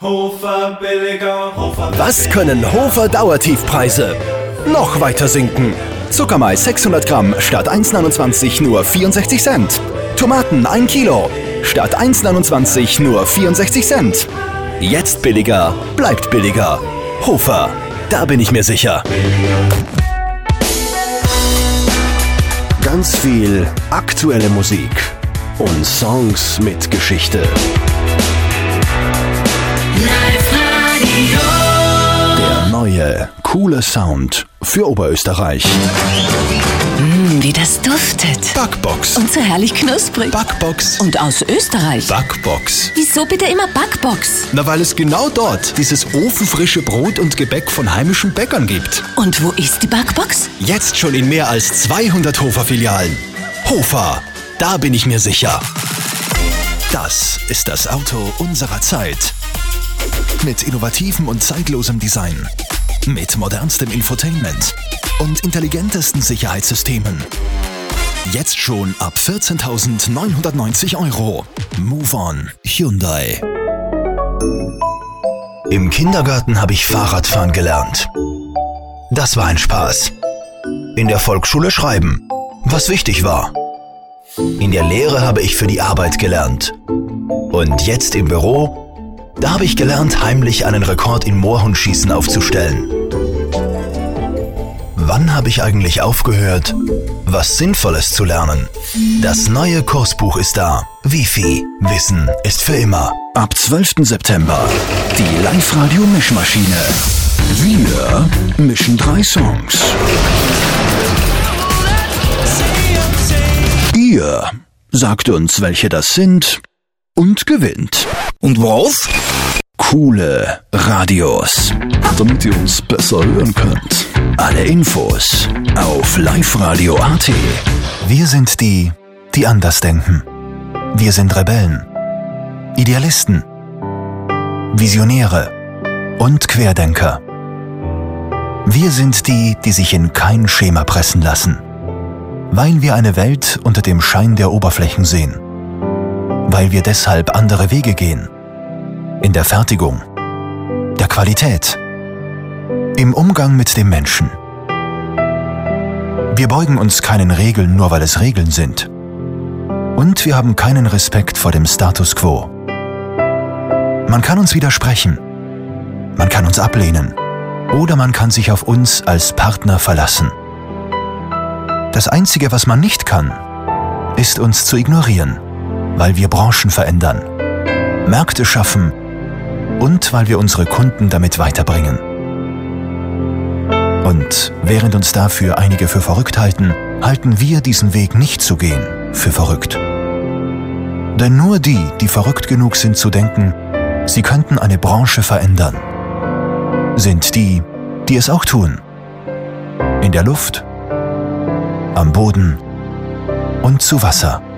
Hofer billiger, Hofer billiger. Was können Hofer Dauertiefpreise? Noch weiter sinken. Zuckermais 600 Gramm statt 1,29 nur 64 Cent. Tomaten 1 Kilo statt 1,29 nur 64 Cent. Jetzt billiger, bleibt billiger. Hofer, da bin ich mir sicher. Ganz viel aktuelle Musik und Songs mit Geschichte. Der neue, coole Sound für Oberösterreich. Wie das duftet. Backbox. Und so herrlich knusprig. Backbox. Und aus Österreich. Backbox. Wieso bitte immer Backbox? Na, weil es genau dort dieses ofenfrische Brot und Gebäck von heimischen Bäckern gibt. Und wo ist die Backbox? Jetzt schon in mehr als 200 Hofer-Filialen. Hofer, da bin ich mir sicher. Das ist das Auto unserer Zeit. Mit innovativem und zeitlosem Design. Mit modernstem Infotainment und intelligentesten Sicherheitssystemen. Jetzt schon ab 14.990 €. Move on, Hyundai. Im Kindergarten habe ich Fahrradfahren gelernt. Das war ein Spaß. In der Volksschule schreiben, was wichtig war. In der Lehre habe ich für die Arbeit gelernt. Und jetzt im Büro, da habe ich gelernt, heimlich einen Rekord im Moorhundschießen aufzustellen. Wann habe ich eigentlich aufgehört, was Sinnvolles zu lernen? Das neue Kursbuch ist da. Wifi. Wissen ist für immer. Ab 12. September die Live-Radio-Mischmaschine. Wir mischen 3 Songs. Ihr sagt uns, welche das sind und gewinnt. Und was? Coole Radios. Damit ihr uns besser hören könnt. Alle Infos auf liveradio.at. Wir sind die, die anders denken. Wir sind Rebellen, Idealisten, Visionäre und Querdenker. Wir sind die, die sich in kein Schema pressen lassen. Weil wir eine Welt unter dem Schein der Oberflächen sehen. Weil wir deshalb andere Wege gehen. In der Fertigung, der Qualität, im Umgang mit dem Menschen. Wir beugen uns keinen Regeln, nur weil es Regeln sind. Und wir haben keinen Respekt vor dem Status quo. Man kann uns widersprechen, man kann uns ablehnen oder man kann sich auf uns als Partner verlassen. Das Einzige, was man nicht kann, ist uns zu ignorieren, weil wir Branchen verändern, Märkte schaffen und weil wir unsere Kunden damit weiterbringen. Und während uns dafür einige für verrückt halten, halten wir diesen Weg nicht zu gehen für verrückt. Denn nur die, die verrückt genug sind zu denken, sie könnten eine Branche verändern, sind die, die es auch tun. In der Luft, am Boden und zu Wasser.